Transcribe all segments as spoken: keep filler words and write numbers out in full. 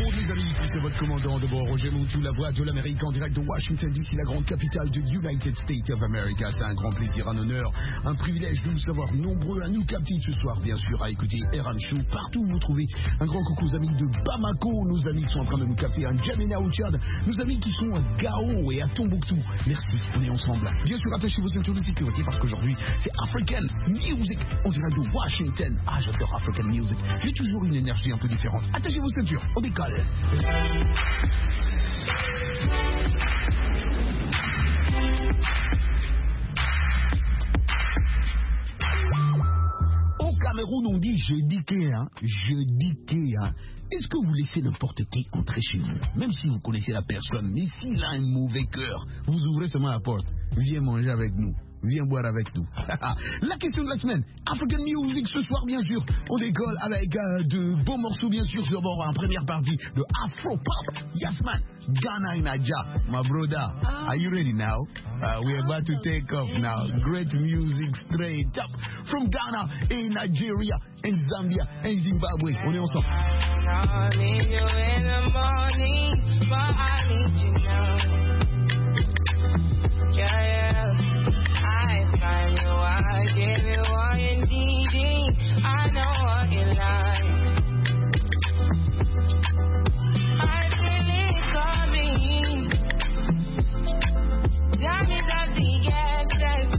monde les amis, ici c'est votre commandant de bord, Roger Moutou, la voix de l'Amérique en direct de Washington D C, la grande capitale de United States of America. C'est un grand plaisir, un honneur, un privilège de vous savoir nombreux à nous capter ce soir, bien sûr, à écouter R M Show partout où vous trouvez. Un grand coucou aux amis de Bamako, nos amis qui sont en train de nous capter, à N'Djamena au Tchad, nos amis qui sont à Gao et à Tombouctou. Merci, on est ensemble. Bien sûr, attachez vos ceintures de sécurité parce qu'aujourd'hui c'est African Music en direct de Washington. Ah, j'adore African Music. J'ai toujours une énergie un peu différente. Attachez vos ceintures, on décolle. Au Cameroun, on dit je dis que, hein, je dis que, hein. Est-ce que vous laissez n'importe qui entrer chez vous, même si vous connaissez la personne, mais s'il a un mauvais cœur, vous ouvrez seulement la porte, viens manger avec nous. Viens boire avec nous. La question de la semaine, African Music ce soir bien sûr. On décolle avec euh, de beaux morceaux bien sûr sur bord en première partie de Afro Pop. Yes man, Ghana in Naija. My brother, are you ready now? Uh, we're about to take off now. Great music straight up from Ghana in Nigeria, in Zambia, in Zimbabwe. On est ensemble. I need you in the morning, but I need you now. Yeah, yeah. I find you, I give you all you need. I know what you like. I feel it coming. Tell me that the yes,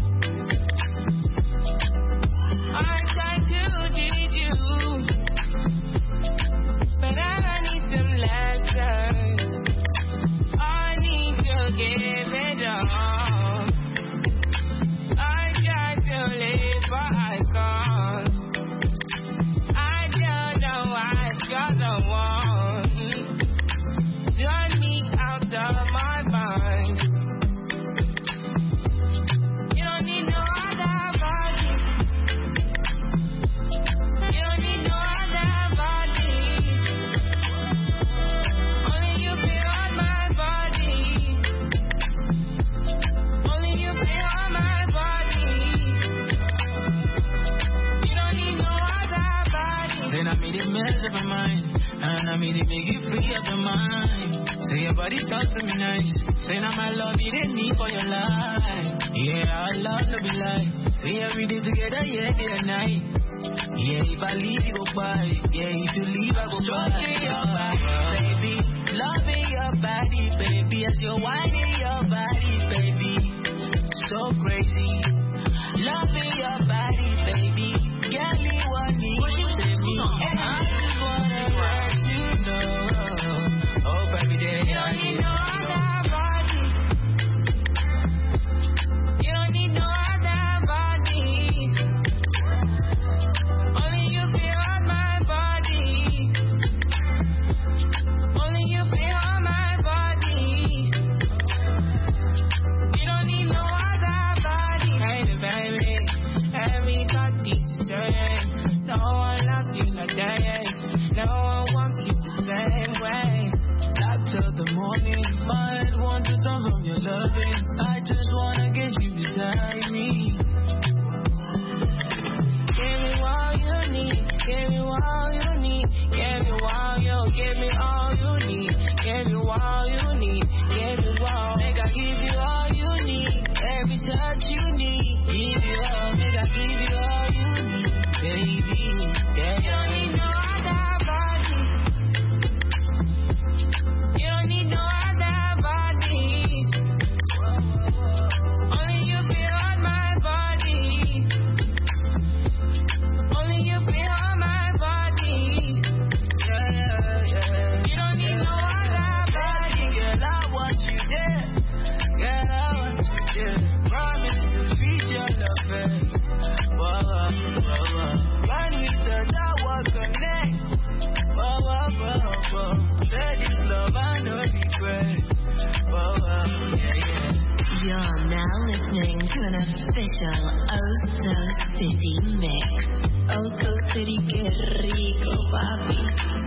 I try to teach you, but I need some lessons. I need to give it all. But I can't. I don't know why God don't want. Turn me out of my mind. You don't need no other body. You don't need no other body. Only you feel on my body. Only you feel on my body. Then I made it mess up my mind, and I made it make you free of your mind. Say your body talk to me nice. Say now my love you didn't need for your life. Yeah, our love no be lie. Say every day together, yeah, day and night. Yeah, if I leave you go by. Yeah, if you leave I go by. Your body, baby, loving your body, baby, as you're whining your body, baby, so crazy. Loving your body, baby, girl, you want me. And I just wanna let you know. Oh, baby, there you don't need no other body. You don't need no other body. Only you feel on my body. Only you feel on my body. You don't need no other body. Hey, baby, every body's turning. No one loves you like that. No one wants you the same way. Up till the morning, my head wants to turn from your loving. I just wanna get you beside me. Give me all you need. Give me all you need. Give me all you. Give me all you need. Give me all you need. Give me all. Make I give you all you need. Every touch you need. Give you all. Make I give you all you need. Baby, yeah. You don't need no other body. You don't need no other body. Only you feel on my body. Only you feel on my body. Yeah, yeah, yeah. You don't need no other body. Girl, I want you there. Girl, I want you there. Promise to reach your love. Whoa, whoa, whoa. When we touch, I walk connect. Whoa, whoa, whoa, whoa. Say this love, I know regret. Whoa, whoa, yeah, yeah. You're now listening to an official Oso City mix. Oso City, que rico, papi.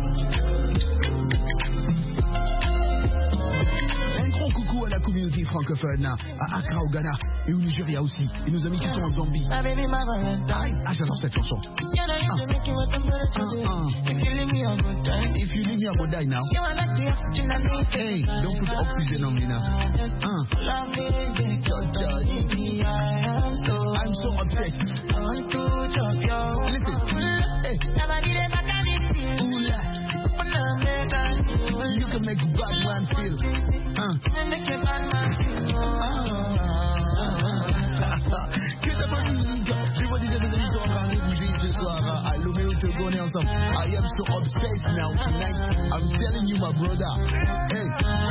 Un grand coucou à la communauté francophone France maintenant, à Accra au Ghana et au Nigeria aussi. Et nos amis qui sont en Zambie. Ah, ah j'adore cette chanson. Ah. Ah, ah. If you leave me, I will die now. Hey, don't put oxygen on me now. Ah. I'm so obsessed. Listen. Hey. You can make bad man feel. Huh? Que t'as pas de musique. Je vois déjà des amis sont en train de bouger ce soir. À Lomé te connaît ensemble. I am so obsessed now tonight. I'm telling you, my brother. Hey.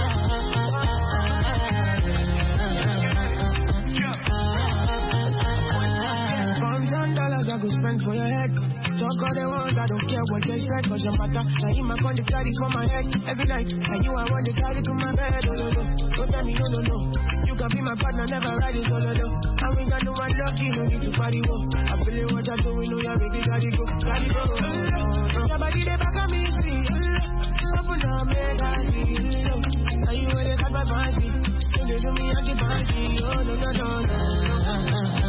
I go spend for your head. Talk all they want, I don't care what they said. Cause your matter, now you my con the carry for my head every night. And you I want to carry to my bed. Oh, no, no. Don't tell me no, no, no. You can be my partner, never ride it. Oh, no, no. And we got no one lucky, no need to party. Whoa. I feel it, what you're doing, know you're ready, gotta go, gotta go. Your body, they back on me, see. Open up, make I see. Now you want to cut my body. When they do me, I get body. Oh, no, no, no, no.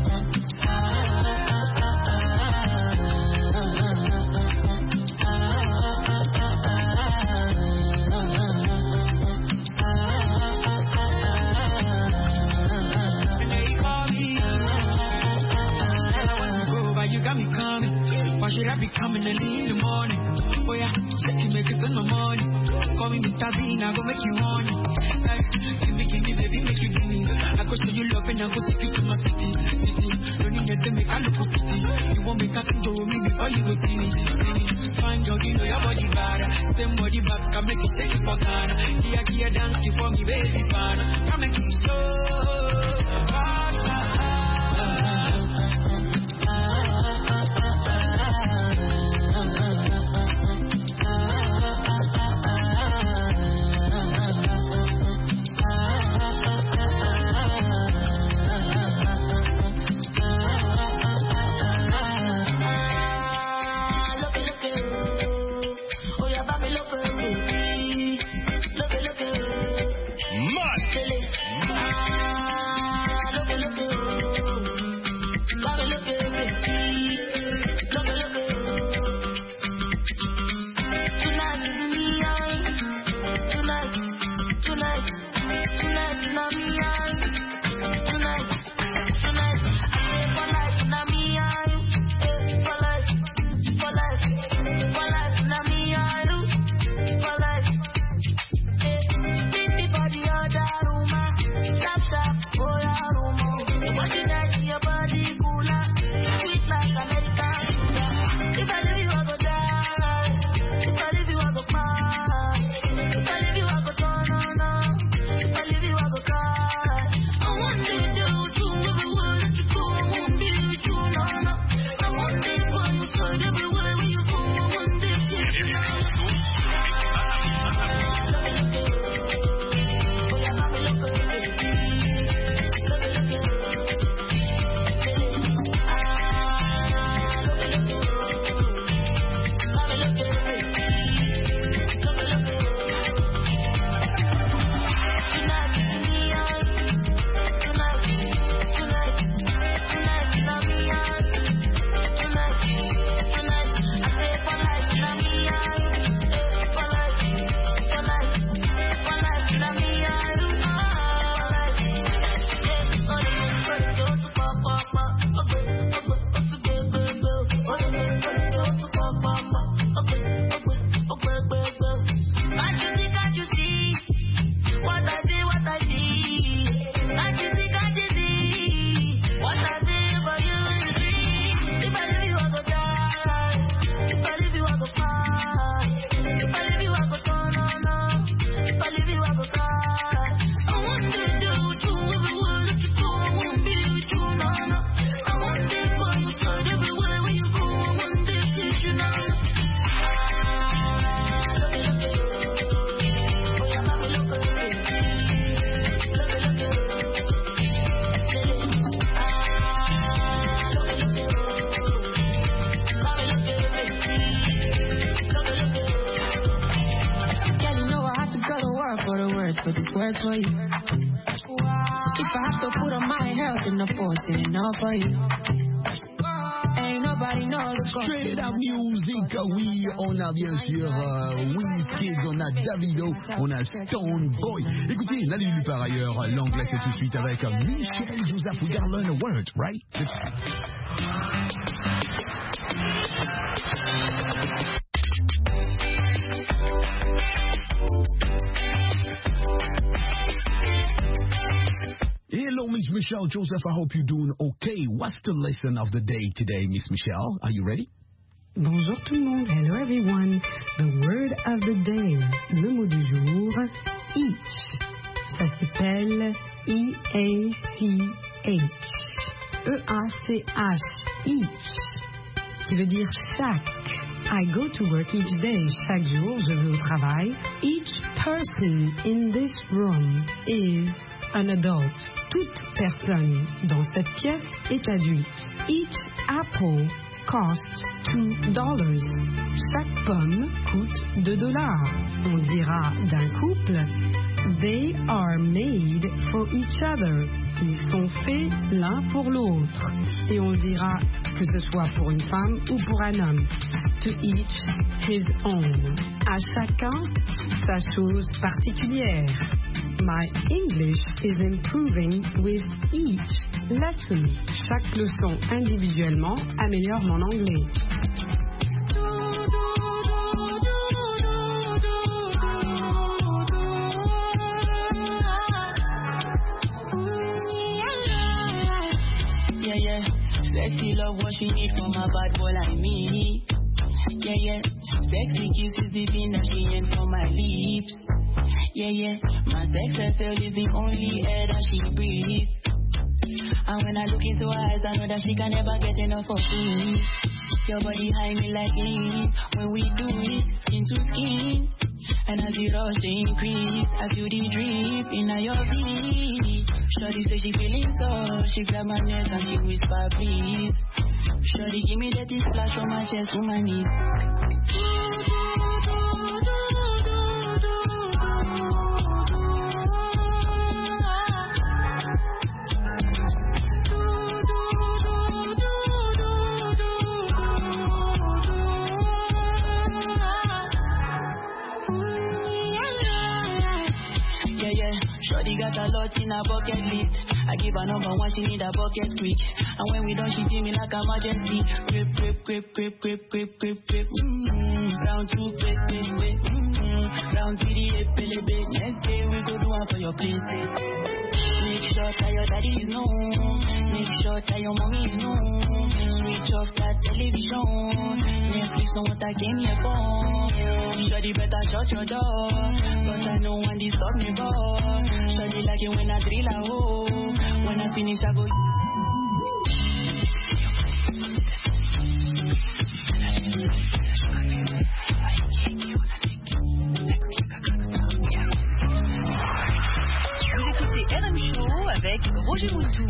Coming early in the morning. Oh yeah, check you make it in the morning. Call me Mister Bean, I go make you horny. Like, give me, give me, baby, make you give me. I go show you love and I go take you to my city. City, don't need to make I look for pity. You won't make a thing to me before you go see me. See me, find out you know your body bad. Same body back, can make it shake it for Ghana. Here, here, dance you for me, baby, fan. Come make it show. For the words, but this word's for you. Wow. If I have to put on my health in the force, enough for you. Ain't nobody knows the score. Straight up music, oui, on a bien sûr euh, Wizkid, on a Davido, on a Stone Boy. Écoutez, là lui par ailleurs, l'anglais c'est tout de suite avec Michel Joseph. We gotta learn a word, right? Hello, Miss Michelle Joseph. I hope you're doing okay. What's the lesson of the day today, Miss Michelle? Are you ready? Bonjour tout le monde. Hello everyone. The word of the day. Le mot du jour, each. Ça s'appelle E A C H. E A C H. Each. Qui veut dire chaque. I go to work each day. Chaque jour, je vais au travail. Each person in this room is an adult. Toute personne dans cette pièce est adulte. Each apple costs two dollars. Chaque pomme coûte deux dollars. On dira d'un couple, they are made for each other. Ils sont faits l'un pour l'autre. Et on dira que ce soit pour une femme ou pour un homme. To each his own. À chacun sa chose particulière. My English is improving with each lesson. Chaque leçon individuellement améliore mon anglais. Yeah, yeah. Sexy love what she need from a bad boy like me. Yeah, yeah. Sexy kisses the thing that she ain't from my lips. Yeah, yeah. My sex appeal is the only air that she breathes. And when I look into her eyes, I know that she can never get enough of me. Your body high me like lean. When we do it, skin to skin. And as the rush increase, I feel the drip in your V. Shorty say she feeling so. She grab my neck and she whisper please. Shorty give me that splash from my chest to my knees. Got a lot in her bucket list. I give her number one, she need a bucket quick. And when we done, she see me like emergency. Grip, grip, grip, grip, grip, grip, grip, grip. Mm-hmm. Round two, grip, grip, grip. Mm-hmm. Round three, eight, pele, bit. Next day we go do one for your place. Make sure that your daddy is known. Make sure that your mommy is known. Switch off that television. Netflix know what I came here for. Shawty better shut your door. Cause I know when this stop me for. Shawty like it when I drill a hole. When I finish I go. Vous écoutez R M Show avec Roger Moutou.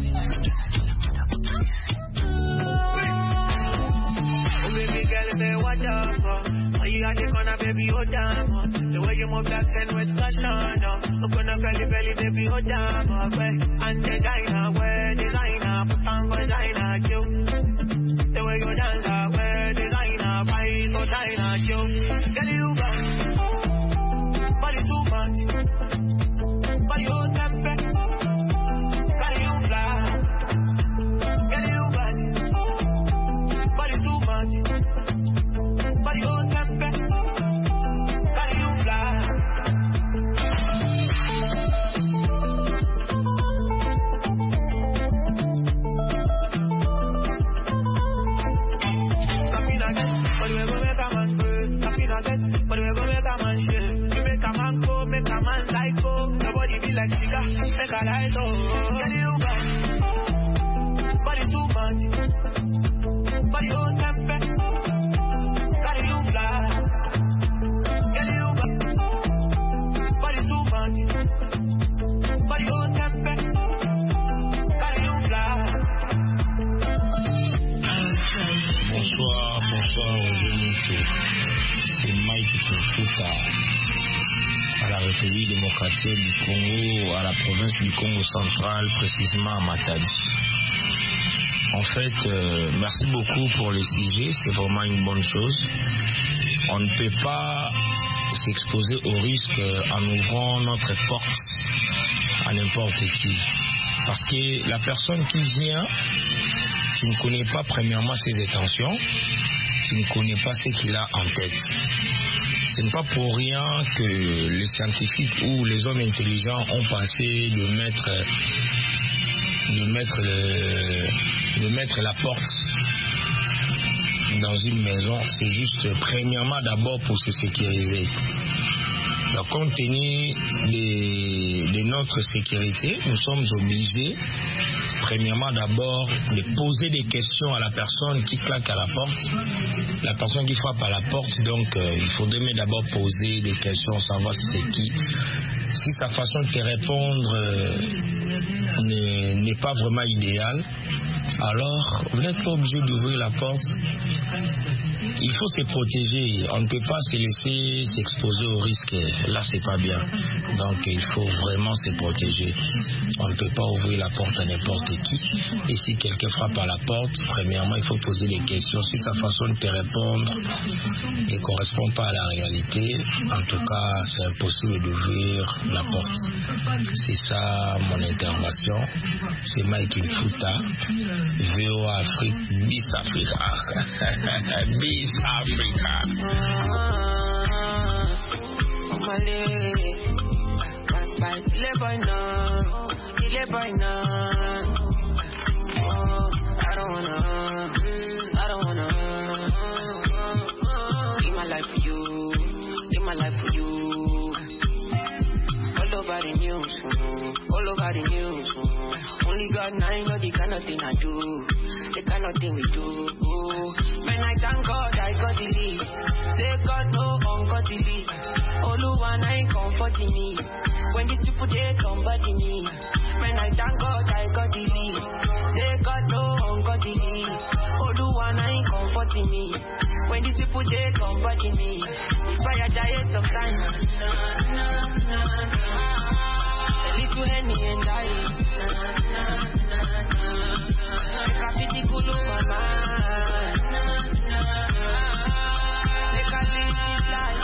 Baby girl, say what up? So you at the corner, baby, oh damn. The way you move that ten with fashion, I'm gonna belly belly, baby, oh damn. And the diner, where designer, put on designer, you. The way you dance, where designer, buy so diner, you. Girl, you got body too much, body oh temper, body you fly. Girl, you got body too much. Body oh temper, carry you fly. Nothing I get, but we go make a man break. Nothing I get, but we go make a man shake. You make a man go, make a man psycho. Nobody be like Chica, make a light oh. Carry you back, body too much, body oh temper. Bonsoir, bonsoir aux Zénithos. C'est Mike Kinsouka à la la République démocratique du Congo, à la province du Congo central, précisément à Matadi. En fait, euh, merci beaucoup pour le sujet, c'est vraiment une bonne chose. On ne peut pas s'exposer au risque en ouvrant notre porte à n'importe qui. Parce que la personne qui vient, tu ne connais pas premièrement ses intentions, tu ne connais pas ce qu'il a en tête. Ce n'est pas pour rien que les scientifiques ou les hommes intelligents ont pensé de mettre, de mettre, le, de mettre la porte dans une maison. C'est juste premièrement d'abord pour se sécuriser. Donc, compte tenu de, de notre sécurité, nous sommes obligés premièrement d'abord de poser des questions à la personne qui claque à la porte, la personne qui frappe à la porte. Donc euh, il faudrait mais d'abord poser des questions, savoir si c'est qui. Si sa façon de te répondre euh, n'est pas vraiment idéale, alors vous n'êtes pas obligé d'ouvrir la porte. Il faut se protéger, on ne peut pas se laisser s'exposer au risque, là c'est pas bien. Donc il faut vraiment se protéger. On ne peut pas ouvrir la porte à n'importe qui. Et si quelqu'un frappe à la porte, premièrement il faut poser des questions. Si sa façon de te répondre ne correspond pas à la réalité, en tout cas c'est impossible d'ouvrir la porte. C'est ça mon intervention. C'est Mike Mfuta, V O A Afrique, Bis Africa. Bis Africa. I don't wanna, I don't wanna live my life for you, live my life for you. All over the news, all over the news. Only God and I know the kind of thing I do, the kind of thing we do. Man, I thank God I got the lead. Say God no ungodly. Oluwa I ain't comforting me. When these people they somebody me. Man, I thank God I got the lead. Say God no ungodly. Oluwa I ain't comforting me. When these people they somebody me. Fire diet sometimes. A little Henny and I. Make a pity cool of my mind. Make a live this life.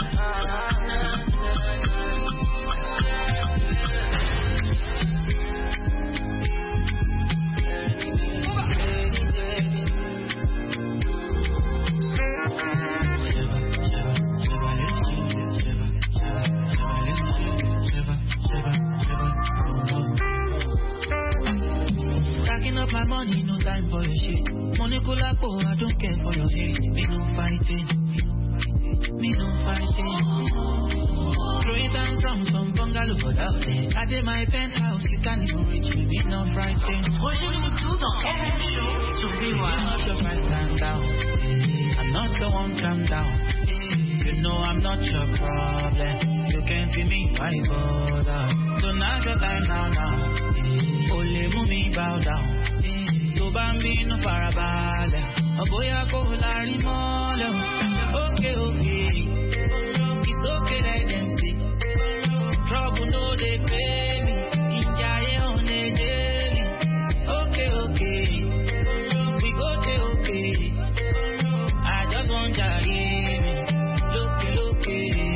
Stacking up my money, no time for your shit. Money cool like oh, I don't care for your hate. Me no fighting, me no fighting. Throwing down from some bungalow for that day. I did my penthouse, you can't even reach me. Me no fighting. Roger Moutou dans R M Show sur V O A. I'm not the one stand down. I'm not the one calm down. You know I'm not your problem. You can't see me, why bother? So now's your time now, now. Only move bow down. To bambino parabale. Oboya ko lari mole. Okay, okay. It's okay, let them see. Trouble no they pay me. Injaye on a daily. Okay, okay. We go to okay. I just want to hear me. Look, look,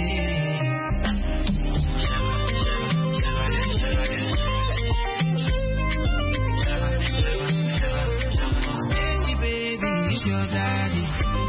your daddy.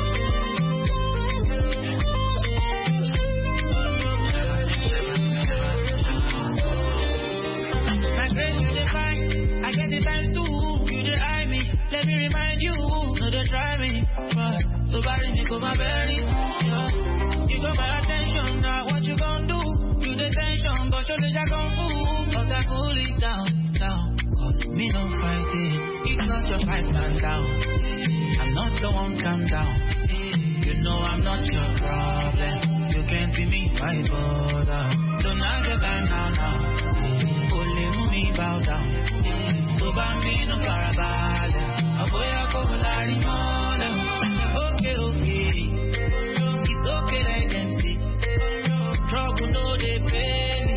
My grace you define, I get the times too. You dey eye me, let me remind you. No they try me, but so body me go my belly. Yeah. You got my attention, now what you gon' do? You the tension, but your legs are gon' move. Cause I cool it down, down. Cause me no fighting, it's not your fight, stand down. I'm not the one, calm down. You know I'm not your problem. You can't be me, why bother? Don't have your time now, now. Only me bow down. So bambino parabale. Aboya ko lari mole. Okay, okay. It's okay, let them see. Trouble no they pay me.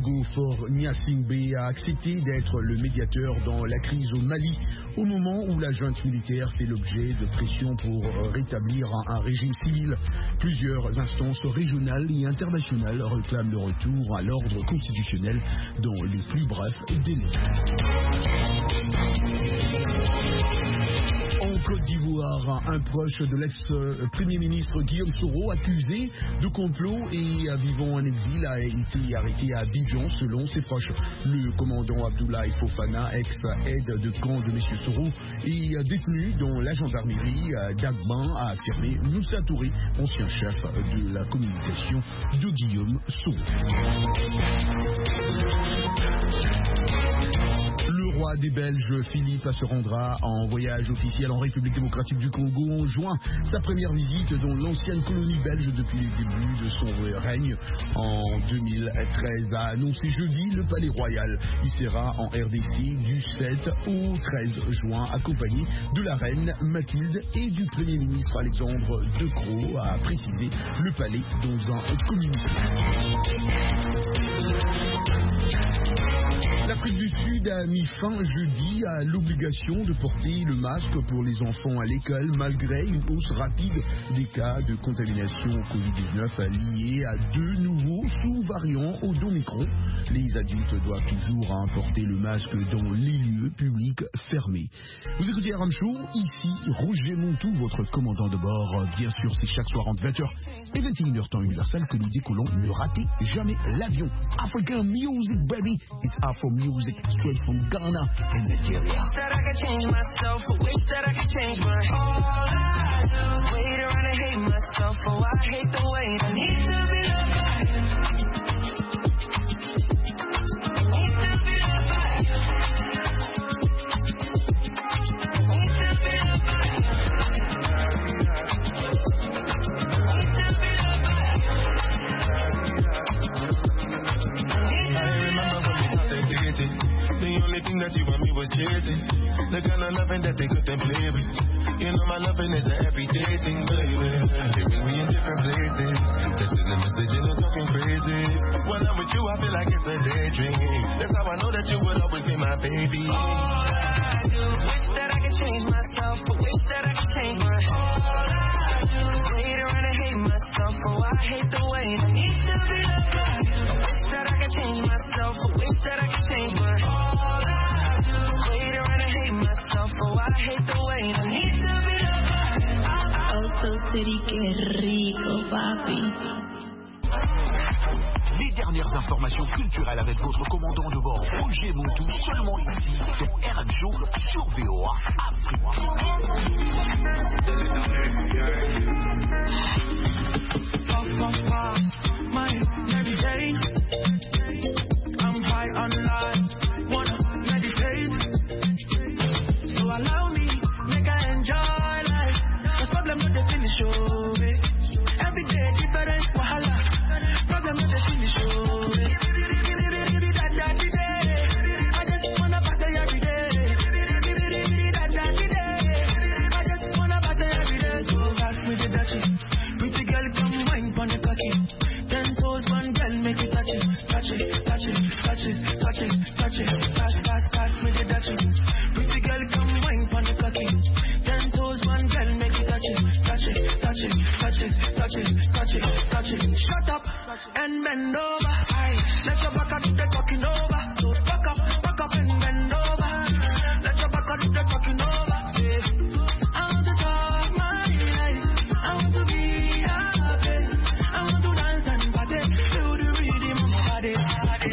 Hugo Faure Gnassingbé a accepté d'être le médiateur dans la crise au Mali au moment où la junte militaire fait l'objet de pressions pour rétablir un régime civil. Plusieurs instances régionales et internationales réclament le retour à l'ordre constitutionnel dans les plus brefs délais. En Côte d'Ivoire, un proche de l'ex-premier ministre Guillaume Soro, accusé de complot et vivant en exil, a été arrêté à Abidjan selon ses proches. Le commandant Abdoulaye Fofana, ex-aide de camp de M. Soro, est détenu dans la gendarmerie d'Agban, a affirmé Moussa Touré, ancien chef de la communication de Guillaume Soro. Le roi des Belges, Philippe, se rendra en voyage officiel en République démocratique du Congo en juin. Sa première visite dans l'ancienne colonie belge depuis les débuts de son règne en deux mille treize a annoncé jeudi le Palais Royal. Il sera en R D C du sept au treize juin, accompagné de la reine Mathilde et du Premier ministre Alexandre De Croo, a précisé le palais dans un communiqué. L'Afrique du Sud a mis fin jeudi à l'obligation de porter le masque pour les enfants à l'école malgré une hausse rapide des cas de contamination au covid dix-neuf liés à deux nouveaux sous-variants au d'Omicron. Les adultes doivent toujours porter le masque dans les lieux publics fermés. Vous écoutez Aram Show, ici Roger Montou, votre commandant de bord. Bien sûr, c'est chaque soir entre vingt heures et vingt et une heures temps universel que nous décollons. Ne ratez jamais l'avion. African music, baby. It's Afro music straight from Ghana and Nigeria. Wish that I could change myself, I wish that I could change my all I do is wait around and hate myself. Oh, I hate the way I need to be loved by you. I need to be loved by you. I need to be loved by you. I need to be loved by you. I remember when we started dating. The only thing that you and me was chasing. The kind of loving that they couldn't play with. You know my loving is an everyday thing, baby. Even we in different places. Texting the message and I'm talking crazy. When I'm with you, I feel like it's a daydream. That's how I know that you will always be my baby. All I do, wish that I could change myself, but wish that I could change my all I do, wait around and hate myself. Oh, I hate the way I need to be loved by you. I wish that I could change myself, but wish that I could change my all I do, wait around and hate myself. Oh, I hate the way I need to be loved by you. Oh, so city, qué rico, papi. Les dernières informations culturelles avec votre commandant de bord Roger Montou, seulement ici sur R M Show sur V O A Afrique. I'm high on life, wanna meditate. So allow me, make I enjoy life. Cause problem not the finish, oh, babe. Every day different wahala. Problem not the finish, oh, babe. I just wanna party every day. I just wanna party every day. So pass me the dirty. Pretty girl, come wine pon the cocky. Ten toes, one girl, make it touch it, touch it, touch it, touch it, touch it, touch it. Pass, pass, pass me the dirty. Pretty girl, come wine pon the cocky. Ten toes, one girl, make it touch it, touch it, touch it, touch it, touch it, touch it, touch it. Shut up and bend over. Aye, let your back do the talking over. So back up, back up and bend over. Let your back do the talking over. Yeah. I want to talk my life. I want to be happy. I want to dance and party. Feel the rhythm of my body. I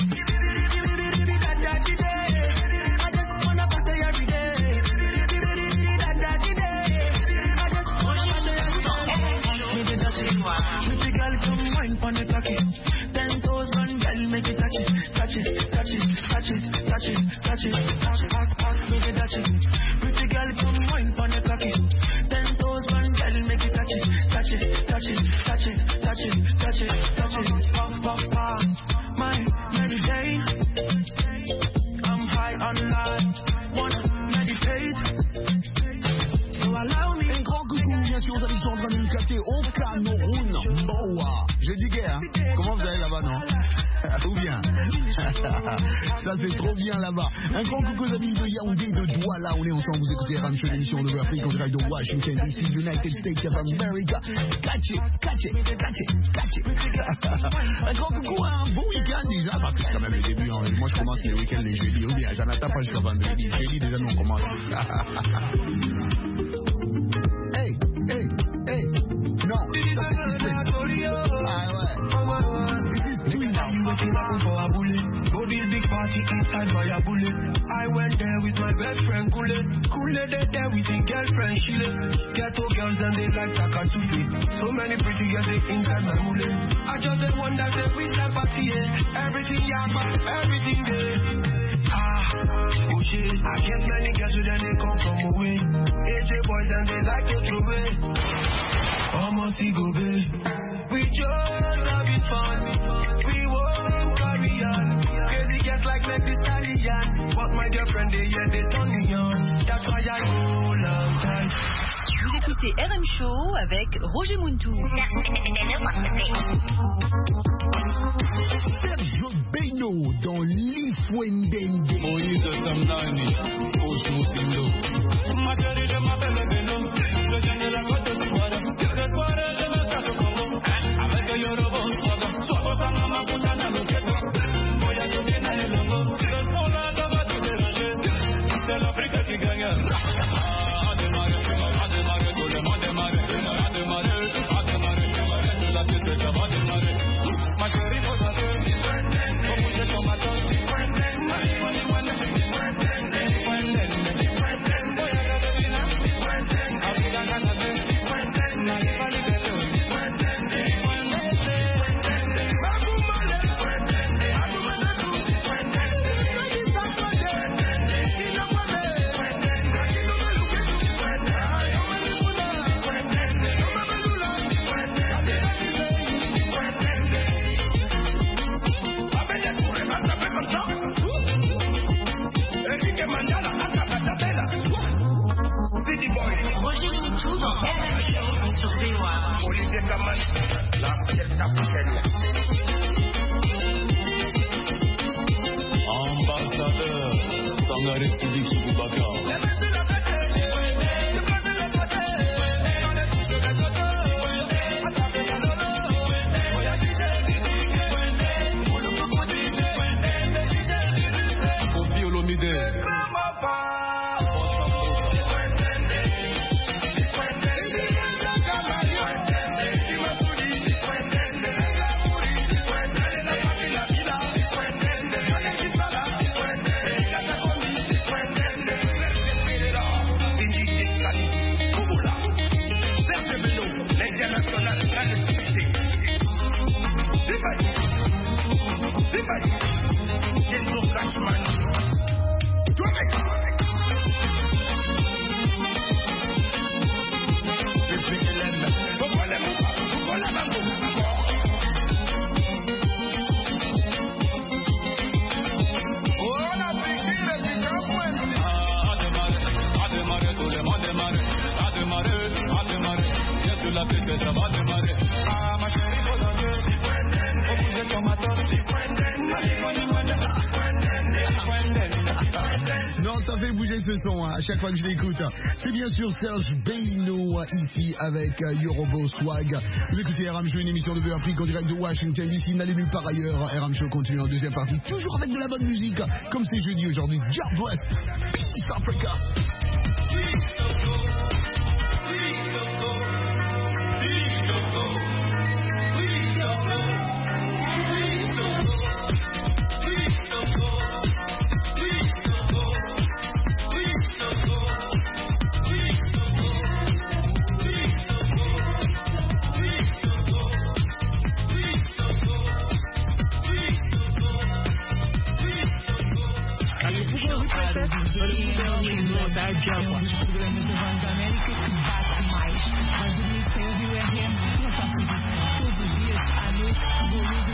just wanna party every day. I just wanna party every day. Pretty girl, come wine pon the cocky. Ten toes, one girl, make it touch it, touch it, touch it, touch it, touch it, touch it. Pass, pass, pass, make it touch it. Pretty girl, come wine pon the cocky. Ten toes, one girl, make it touch it, touch it, touch it, touch it, touch it, touch it, touch it. Pop, pop, pop, my meditate. I'm high on life, wanna meditate. So allow me. Un grand coucou bien sûr aux Alexandres Ninkate au Cameroun. Boa. je dis que, hein. Comment vous allez là-bas, non? Ou bien? Ça, c'est trop bien là-bas. Un grand coucou aux amis de Yaoundé, de Douala. On est ensemble, vous écoutez R M Show, l'émission de l'Afrique en direct de Washington D C, United States of America. Catch it, catch it, catch it, catch it. Un grand coucou, un bon week-end déjà, parce que c'est quand même le début. Hein. Moi, je commence les week-ends les jeudis. Ou bien, j'en attends pas jusqu'à vendredi. Jeudi, déjà, nous, on commence. Hey, hey, hey. Non, ça, c'est ce qui se fait. Ah ouais. This is too now. Go this big party inside by a bullet. I went there with my best friend Kule. Kule they there with his girlfriend Shile. Ghetto girls and they like Takatufi. So many pretty girls they inside my mule. I just the one that say we start party, yeah. Everything yamba, everything there. Ah, oh shit. I get many girls who then they come from away. A J boys and they like to throw away. Almost go babe. We just having fun. We won't carry on. Crazy girls like make the stallion. But my girlfriend they yeah they turn me on. That's why I go long time. Vous écoutez R M Show avec Roger Muntou. Sergio Beno dans Lifuendende. Moïse Samnani, Osmo Sindo. Ma chérie, je m'appelle Beno. Je viens de la côte d'Ivoire. Je soirée, je me cache au Congo. Avec le Yoruba, soit au Sama, ma puta, na l'Oketo. Voyage au Dina et Longo. Le son là, ça va tout déranger. C'est l'Afrique qui gagne. A démarrer, a démarrer, tout le monde démarrer. A démarrer, a démarrer, de la tête, ça va démarrer. Ma chérie, faut savoir. Como je tombe à toi. Roger Muntou dans R M Show sur V O A. Ambassadeur, Sangare Sidik Souboubacar. Kofi Olomide. Non, ça fait bouger ce son hein, à chaque fois que je l'écoute. C'est bien sûr Serge Beno ici avec uh, Yorobo Swag. Vous écoutez R M Show, une émission de V O A Afrique en direct de Washington D C. N'allez nulle part ailleurs. R M Show continue en deuxième partie, toujours avec de la bonne musique, comme c'est jeudi aujourd'hui. God bless. Peace Africa.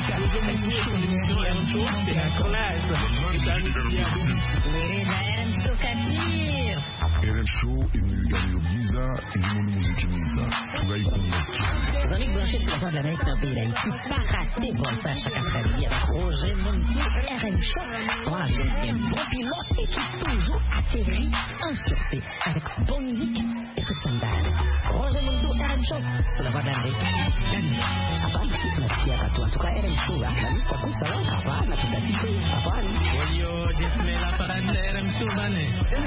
Ladies and Kadir. R M Show imegani Giza inimoni muziki mwiza tugayikunga. Les amis branchés sur la voix de l'Amérique dans le pays d'Haïti, pas rater Volta chaque après-midi avec Roger Mountou, R M Show. Voilà, c'est un bon pilote et qui toujours atterrit en sûreté avec bonne musique et tout standard. Roger Mountou, R M Show, sur la voix de l'Amérique. À part ici, c'est notre fière à toi. En tout cas, R M Show, là, la liste, quoi, ça va, ça va, la toute la cité, ça va. Yo, disme la parade de R M Show, mané.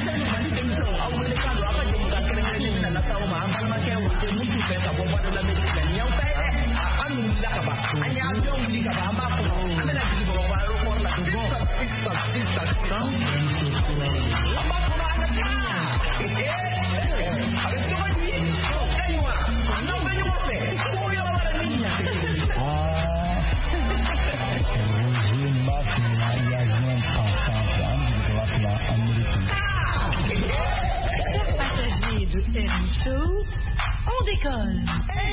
De R M Show, on décolle.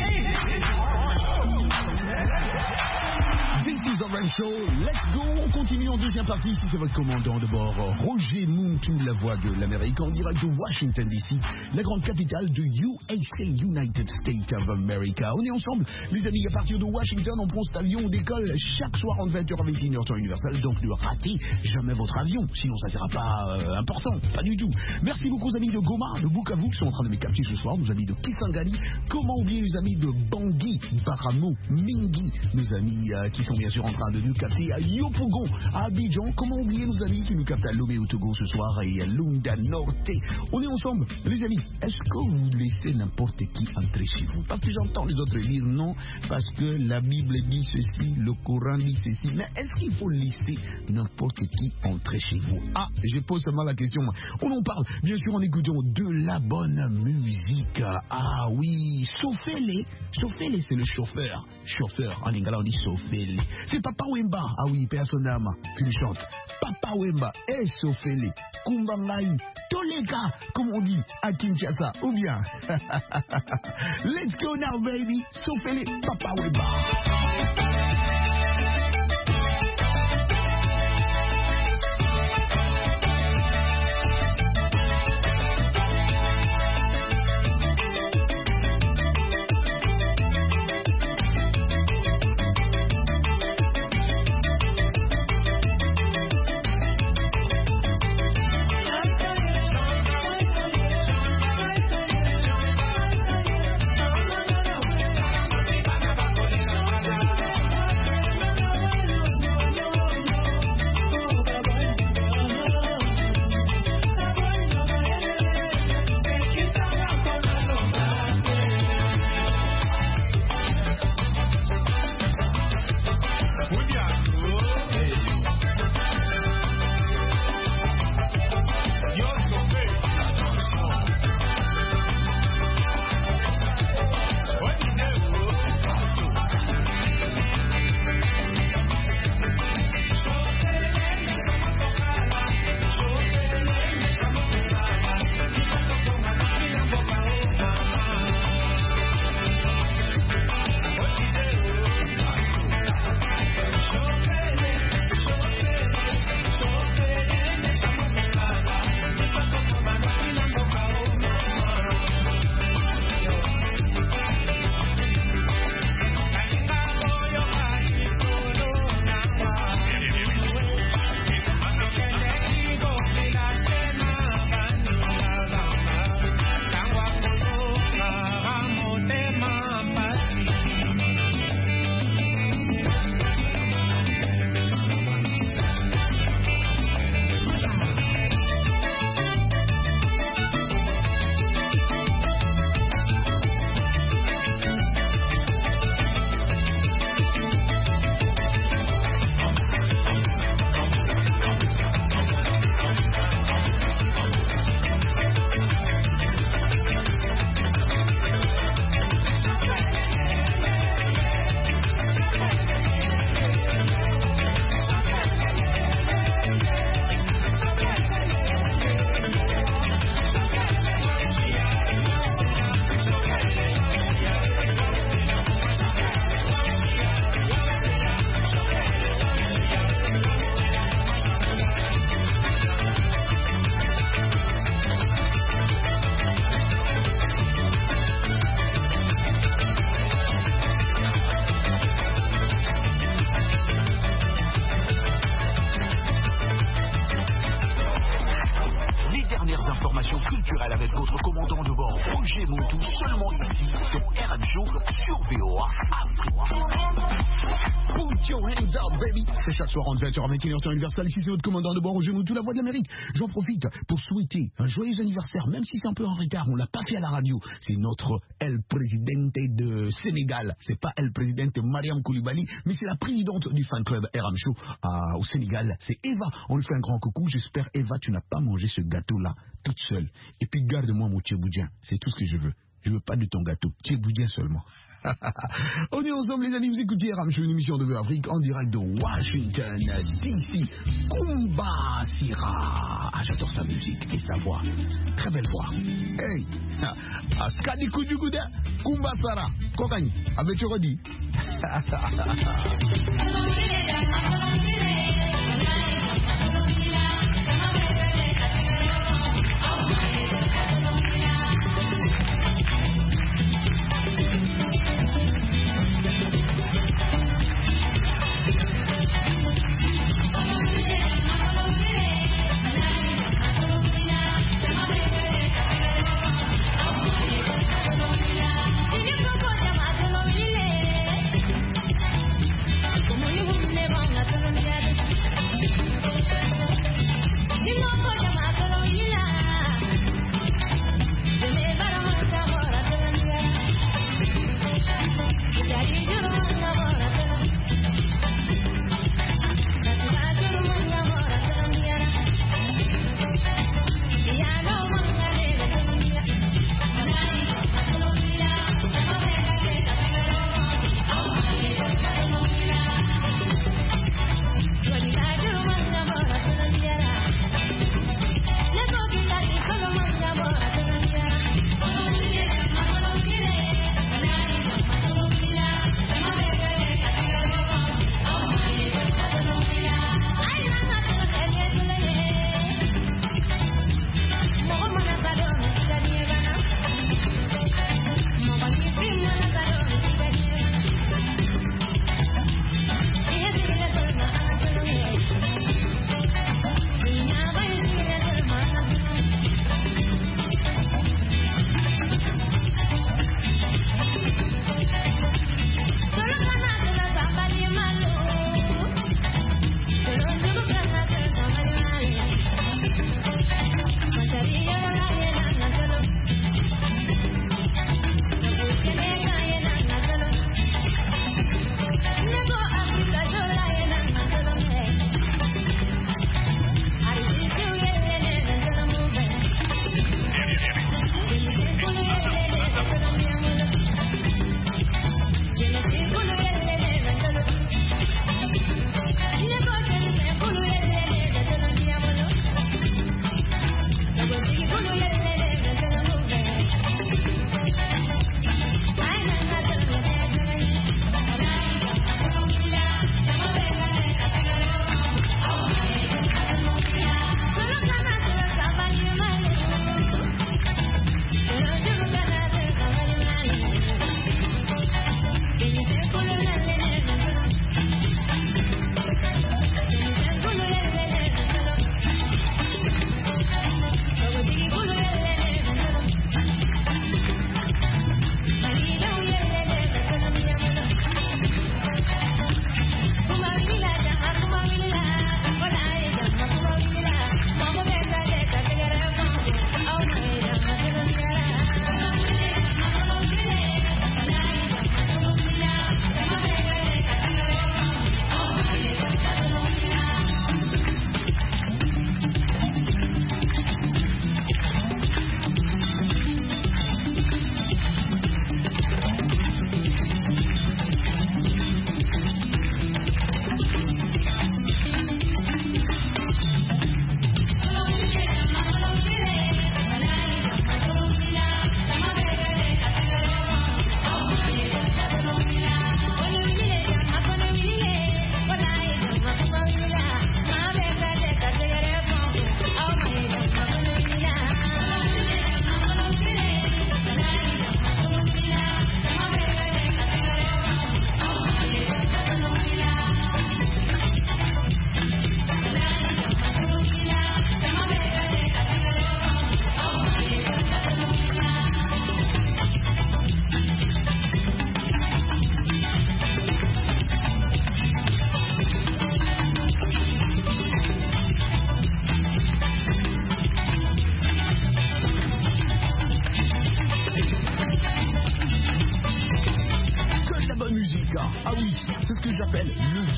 This is R M Show, let's go. On continue en deuxième partie. Ici c'est votre commandant de bord, Roger Mountou, la voix de l'Amérique, en direct de Washington D C, la grande capitale de U S A, United States of America. On est ensemble, les amis, à partir de Washington, on prend cet avion, on décolle chaque soir entre vingt heures et vingt et une heures temps universel. Donc ne ratez jamais votre avion, sinon ça ne sera pas euh, important, pas du tout. Merci beaucoup aux amis de Goma, de Bukavu qui sont en train de me capter ce soir, nos amis de Kisangani. Comment oublier les amis de Bangui, Baramo, Mingi, nos amis euh, qui sont bien sûr en train de nous capter à Yopougon, à Abidjan. Comment oublier nos amis qui nous captent à Lomé au Togo ce soir et à Lunda Norte. On est ensemble, les amis. Est-ce que vous laissez n'importe qui entrer chez vous? Parce que j'entends les autres dire non, parce que la Bible dit ceci, le Coran dit ceci. Mais est-ce qu'il faut laisser n'importe qui entrer chez vous? Ah, je pose seulement la question. On en parle, bien sûr, en écoutant de la bonne musique. Ah oui, Sofele. Sofele, c'est le chauffeur. Chauffeur, en lingala, on dit Sofele. C'est Papa Wemba. Ah oui, personne d'âme qui lui chante. Papa Wemba et Sofele. Kumbangaï. Tolega, comme on dit à Kinshasa. Ou bien. Let's go now, baby. Sofele, Papa Wemba. Show sur V O A Afrique. Put your hands up, baby. C'est chaque soir en vingt heures à vingt et une heures sur Universal. Ici, c'est votre commandant de bord, Roger Moutou, la voix de l'Amérique. J'en profite pour souhaiter un joyeux anniversaire, même si c'est un peu en retard. On l'a pas fait à la radio. C'est notre El Presidente de Sénégal. C'est pas El Presidente Mariam Koulibaly, mais c'est la présidente du fan club R M Show euh, au Sénégal. C'est Eva. On lui fait un grand coucou. J'espère, Eva, tu n'as pas mangé ce gâteau-là toute seule. Et puis, garde-moi mon tchèboudien. C'est tout ce que je veux. Je veux pas de ton gâteau. Tchèboudien seulement. On est ensemble les amis, vous écoutez R M Show, une émission de V O A Afrique en direct de Washington D C. Kumba Sira. Ah, j'adore sa musique et sa voix. Très belle voix. Hey, Askadi Kuduguda, Kumba Sara. Kokani, avec Chorodi.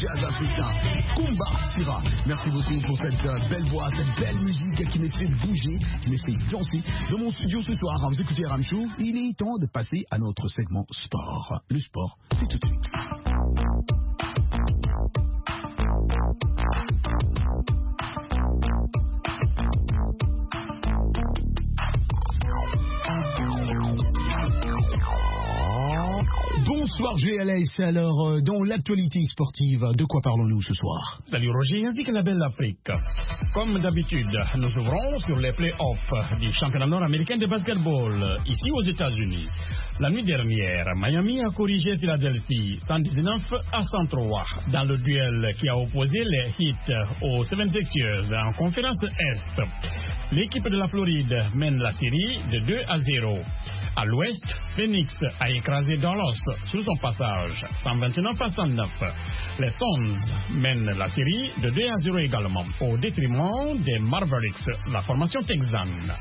jazz africain. Kumba Sira, merci beaucoup pour cette euh, belle voix, cette belle musique qui me fait bouger, qui me fait danser. Dans mon studio ce soir, vous écoutez R M Show, il est temps de passer à notre segment sport. Le sport, c'est tout de suite. Bonsoir G L S, alors euh, dans l'actualité sportive, de quoi parlons-nous ce soir? Salut Roger, ainsi que la belle Afrique. Comme d'habitude, nous ouvrons sur les play-offs du championnat nord-américain de basketball, ici aux États-Unis. La nuit dernière, Miami a corrigé Philadelphie cent dix-neuf à cent trois dans le duel qui a opposé les Heat aux soixante-seize ers en conférence Est. L'équipe de la Floride mène la série de deux à zéro. À l'ouest, Phoenix a écrasé Dallas sur son passage, cent vingt-neuf à cent neuf. Les Suns mènent la série de deux à zéro également, au détriment des Mavericks, la formation texane.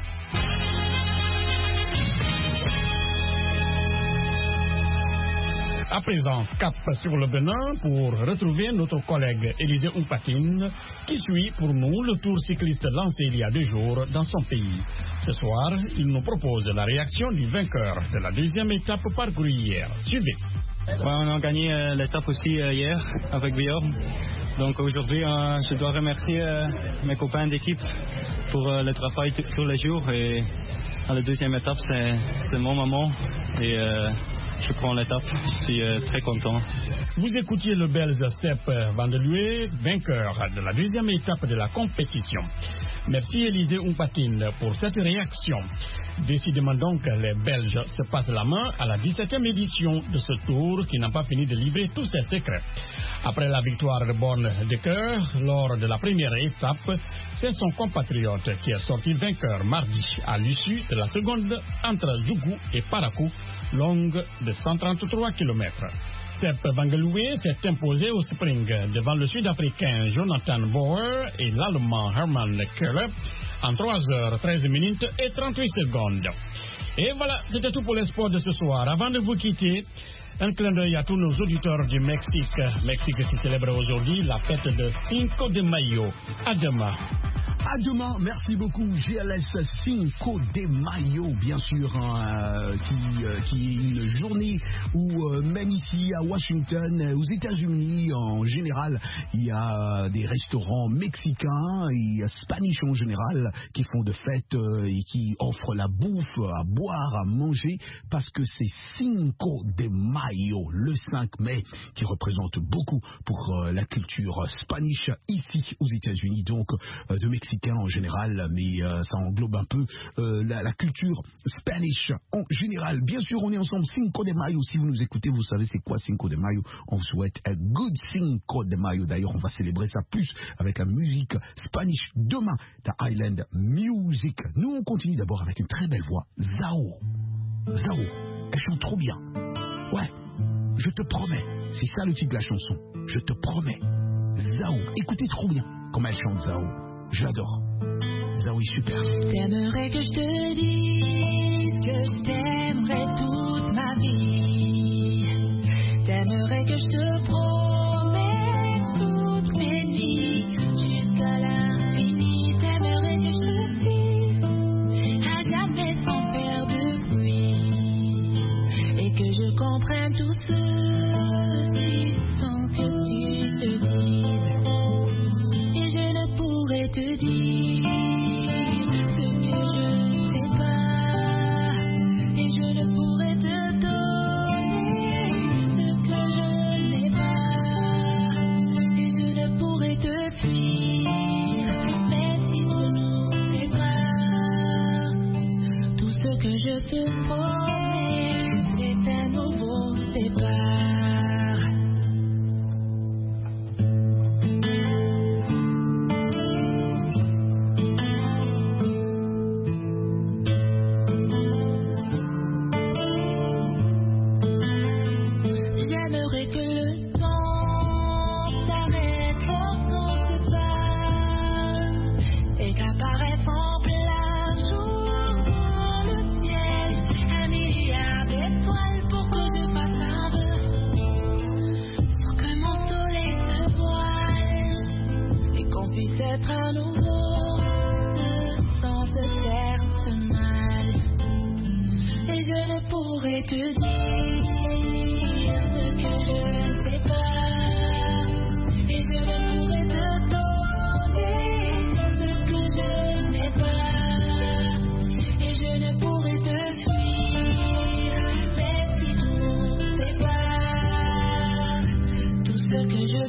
À présent, cap sur le Bénin pour retrouver notre collègue Élisée Oupatine qui suit pour nous le tour cycliste lancé il y a deux jours dans son pays. Ce soir, il nous propose la réaction du vainqueur de la deuxième étape parcourue hier. Suivez. Ouais, on a gagné euh, l'étape aussi euh, hier avec Bjorn. Donc aujourd'hui, euh, je dois remercier euh, mes copains d'équipe pour euh, le travail t- tous les jours. Et à la deuxième étape, c'est, c'est mon moment. Et euh, je prends l'étape, je suis euh, très content. Vous écoutiez le Belge Step Van der Luwe, vainqueur de la deuxième étape de la compétition. Merci Élisée Oupatine pour cette réaction. Décidément donc, les Belges se passent la main à la dix-septième édition de ce tour qui n'a pas fini de livrer tous ses secrets. Après la victoire de Born de Cœur lors de la première étape, c'est son compatriote qui est sorti vainqueur mardi à l'issue de la seconde entre Djougou et Parakou, longue de cent trente-trois kilomètres. Sepp Van der Luwe s'est imposé au sprint devant le Sud-Africain Jonathan Bauer et l'Allemand Hermann Keller en trois heures treize minutes et trente-huit secondes. Et voilà, c'était tout pour les sports de ce soir. Avant de vous quitter, un clin d'œil à tous nos auditeurs du Mexique. Mexique qui célèbre aujourd'hui la fête de Cinco de Mayo. À demain. À demain, merci beaucoup. G L S Cinco de Mayo, bien sûr, hein, qui, euh, qui est une journée où euh, même ici à Washington, aux États-Unis en général, il y a des restaurants mexicains et Spanish en général qui font de fêtes euh, et qui offrent la bouffe à boire, à manger, parce que c'est Cinco de Mayo, le cinq mai, qui représente beaucoup pour euh, la culture Spanish ici aux États-Unis, donc euh, de Mexique en général, mais euh, ça englobe un peu euh, la, la culture Spanish en général. Bien sûr, on est ensemble. Cinco de Mayo, si vous nous écoutez, vous savez c'est quoi Cinco de Mayo. On vous souhaite un good Cinco de Mayo. D'ailleurs, on va célébrer ça plus avec la musique Spanish demain, The Island Music. Nous, on continue d'abord avec une très belle voix, Zao. Zao, elle chante trop bien. Ouais, je te promets. C'est ça le titre de la chanson. Je te promets. Zao, écoutez trop bien comment elle chante, Zao. J'adore. Zao est super. T'aimerais que je te dise que je t'aimerais toute ma vie. T'aimerais que je te promette toutes mes nuits jusqu'à l'infini. T'aimerais que je te dise à jamais sans faire de bruit et que je comprenne tout ceci sans que tu le dises. Et je ne pourrais te dire ce que je ne sais pas, et je ne pourrais te donner ce que je n'ai pas.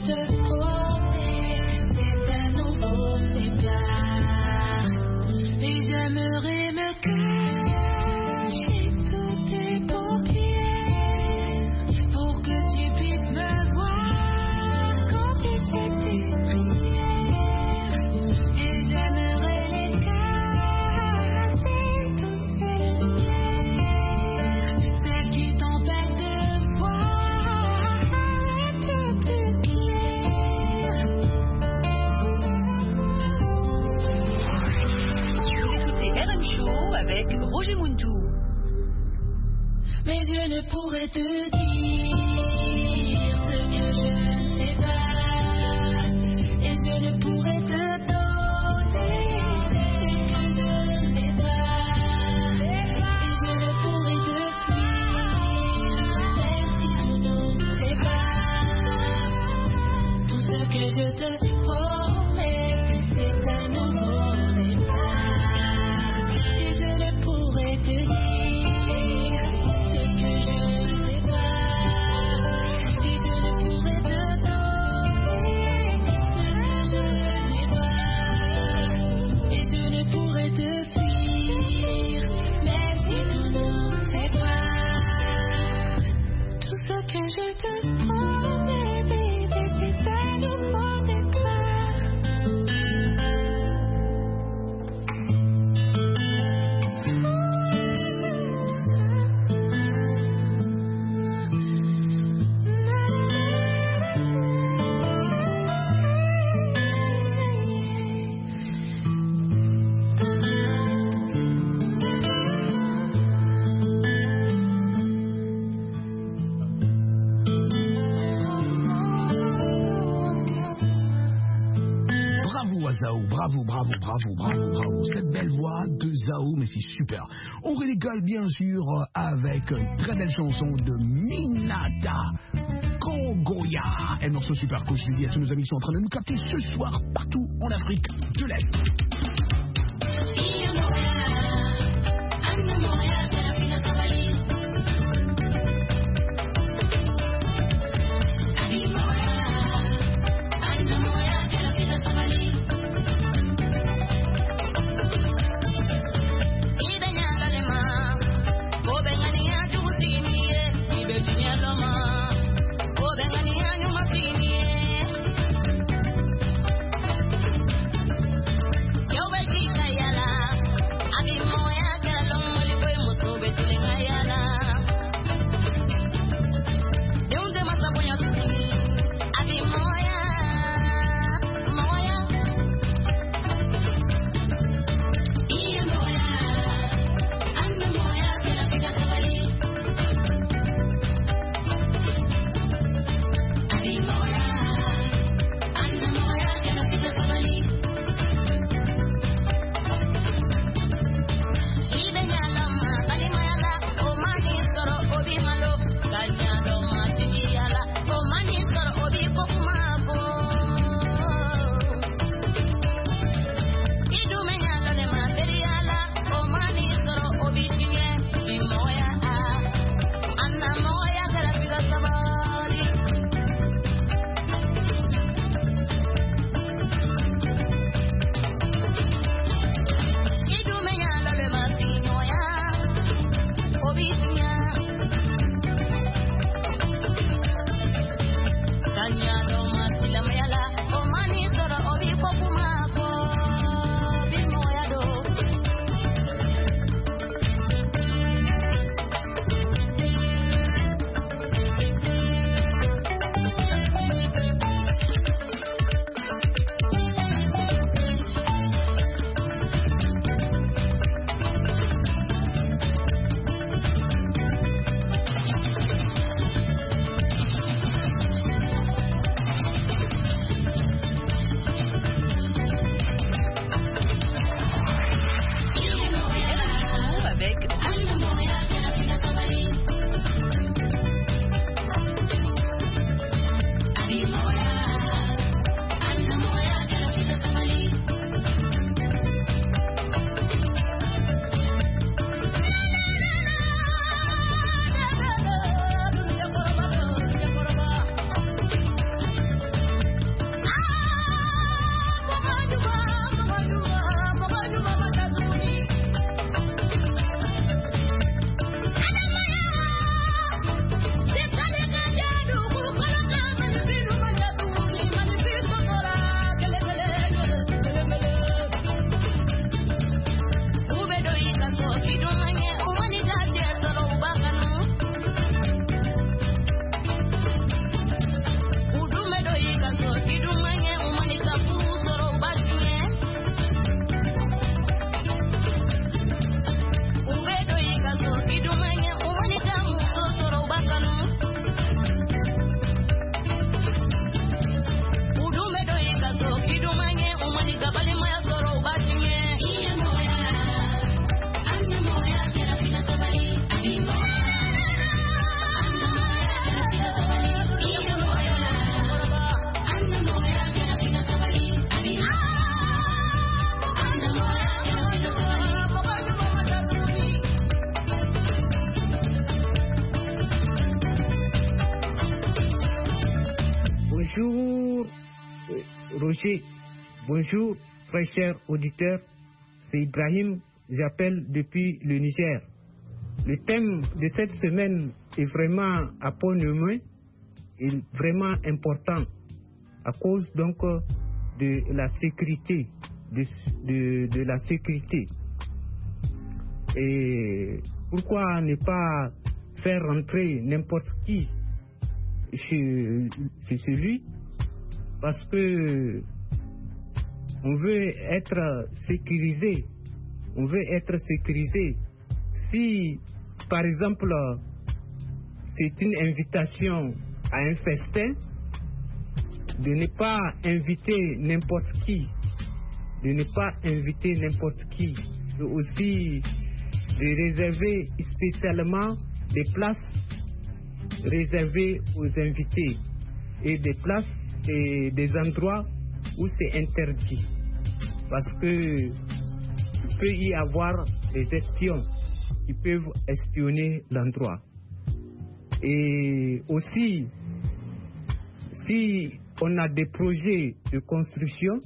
te promets, c'est un nouveau départ. Et j'aimerais me cacher sous tes paupières pour que tu puisses me voir quand tu fais tes prières. Et j'aimerais les caresser toutes ces lumières, celles qui t'empêchent de voir un peu plus clair. Vous écoutez R M Show avec Roger Muntou. Mais je ne pourrais te dire ce que je ne sais pas, et je ne pourrais te donner ce que je n'ai pas, et je ne pourrais te fuir, même si tu ne sais pas. Tout ce que je te promets, c'est un nouveau départ, et je ne pourrais te dire ce que je ne sais pas, et je ne pourrais te donner ce que je n'ai pas, et je ne pourrais te fuir, même si tu ne sais pas. Tout ce que je te promets, baby, c'est un nouveau départ. Bravo à Zao, bravo, bravo, bravo, bravo, bravo. Cette belle voix de Zao, mais c'est super. On régale bien sûr avec une très belle chanson de Minata Kogoya. Un morceau super cool, je le dis à tous nos amis qui sont en train de nous capter ce soir partout en Afrique de l'Est. Yo, Roger. Bonjour, très chers auditeurs. C'est Ibrahim, j'appelle depuis le Niger. Le thème de cette semaine est vraiment à point nommé et vraiment important à cause donc de la sécurité, de, de, de la sécurité. Et pourquoi ne pas faire rentrer n'importe qui chez, chez celui? Parce que on veut être sécurisé. On veut être sécurisé. Si, par exemple, c'est une invitation à un festin, de ne pas inviter n'importe qui, de ne pas inviter n'importe qui, et aussi de réserver spécialement des places réservées aux invités et des places et des endroits où c'est interdit, parce que il peut y avoir des espions qui peuvent espionner l'endroit. Et aussi, si on a des projets de construction,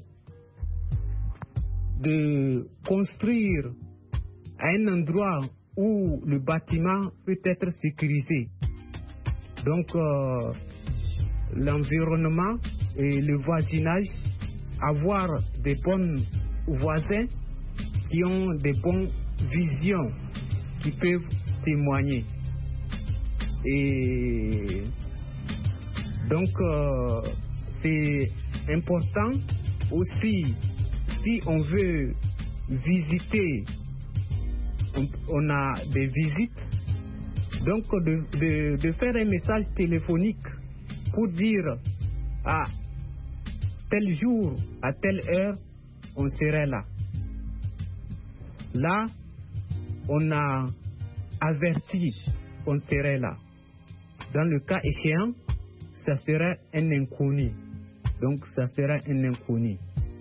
de construire à un endroit où le bâtiment peut être sécurisé. Donc, euh, l'environnement et le voisinage, avoir des bons voisins qui ont des bonnes visions, qui peuvent témoigner. Et donc, euh, c'est important aussi, si on veut visiter, on, on a des visites, donc de, de, de faire un message téléphonique pour dire à tel jour, à telle heure, on serait là. Là, on a averti qu'on serait là. Dans le cas échéant, ça serait un inconnu. Donc, ça serait un inconnu.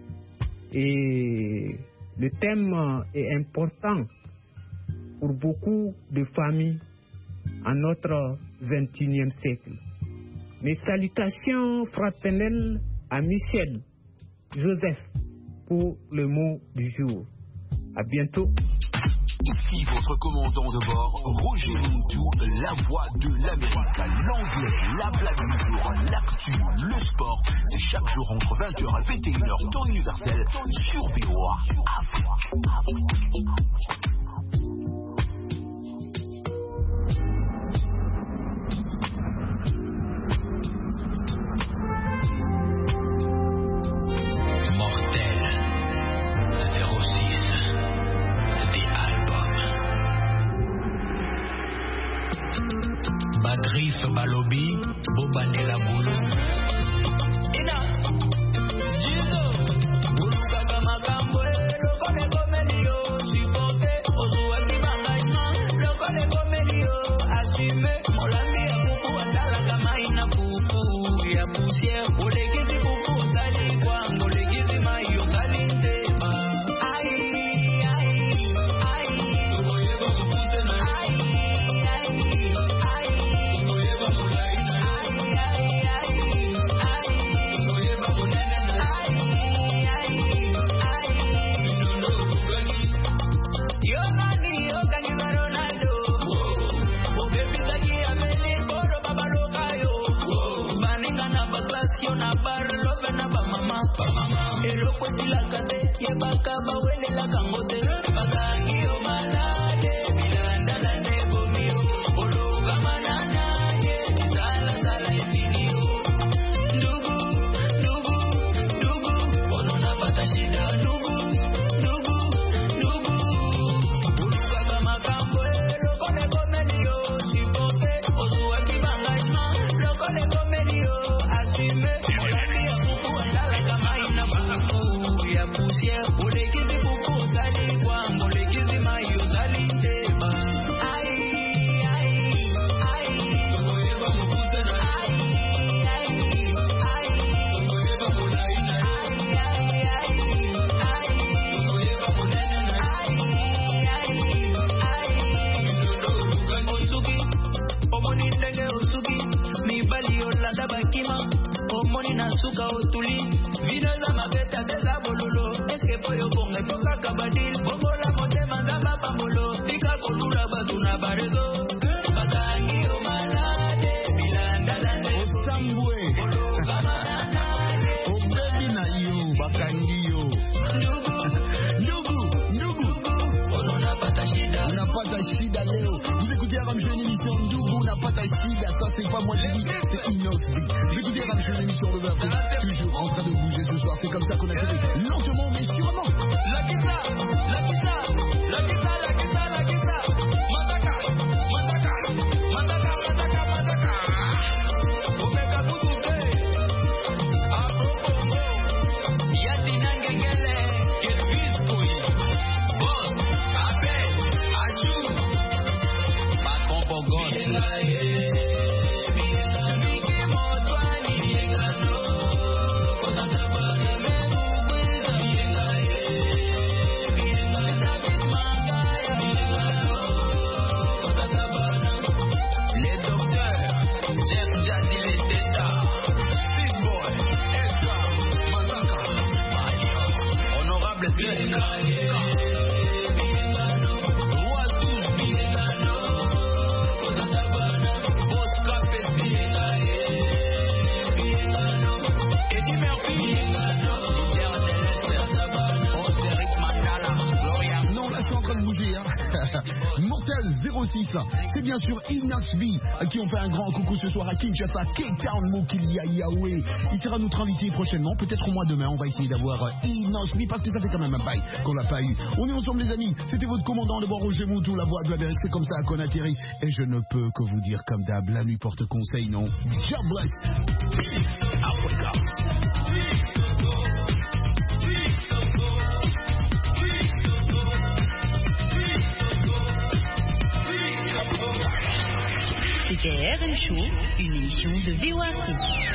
Et le thème est important pour beaucoup de familles en notre vingt et unième siècle. Mes salutations fraternelles à Michel Joseph pour le mot du jour. À bientôt. Ici votre commandant de bord, Roger Muntu, la voix de l'Amérique. L'anglais, la blague du jour, l'actu, le sport. C'est chaque jour entre vingt heures et vingt et une heures, temps universel, sur V O A Afrique. Badrif Balobi, Bobandela Boulou. Ina, Jizo, Buluka Kamakambo, Lokone Komelio, Sipote, Ozuaki Mangaima, Lokone Komelio, Asime, Molandi ya Pupu, Andala Kamaina Pupu, ya Pusier, Olegizi Pupu, Tali Kwang, Olegizi Mayo, Kalindeba. Ai, ai, ai, Ogoyeba Kuputena, ai, ai, ai. Pusier, Olegizi Pupu, Tali Kwang, Olegizi Mayo, Tali Binola mabeta de la bololo. Eske poyo bonge toka kabadil. Bomola mote mandama pamolo. Tika kolura batuna baredo. Batangi o malade. Bilanda lande. Osambwe. Obebi na yo. Bakangi yo. Ndugu. Ndugu. Unapata shida. Unapata shida leo. Vous écoutez Ramjou, une émission Ndugu. Unapata shida. Ça c'est pas moi qui dis. C'est Inosbi. Vous écoutez Ramjou, une émission de Afrique. Toujours en train de bouger ce soir. C'est comme ça qu'on a fait lentement mais sûrement. La guitare. La guitare. La guitare. La guitare. La guitare. Mandaka. Mandaka. Mandaka. Mandaka. Mandaka. Omeka kutuke. Apropo. Yati nangengele. Kebiskui. Bon. Ape. Aju. Patron pour God. zéro six, c'est bien sûr Inosbi à qui on fait un grand coucou ce soir à Kinshasa, Cape Town, Mokilia, Yahweh. Il sera notre invité prochainement, peut-être au mois demain. On va essayer d'avoir Inosbi parce que ça fait quand même un bail qu'on l'a pas eu. On est ensemble les amis, c'était votre commandant de bord Roger Moutou, la voix de l'Amérique, c'est comme ça qu'on atterrit. Et je ne peux que vous dire comme d'hab, la nuit porte conseil, non? God bless. Africa. C'était R M Show, une émission de V O A.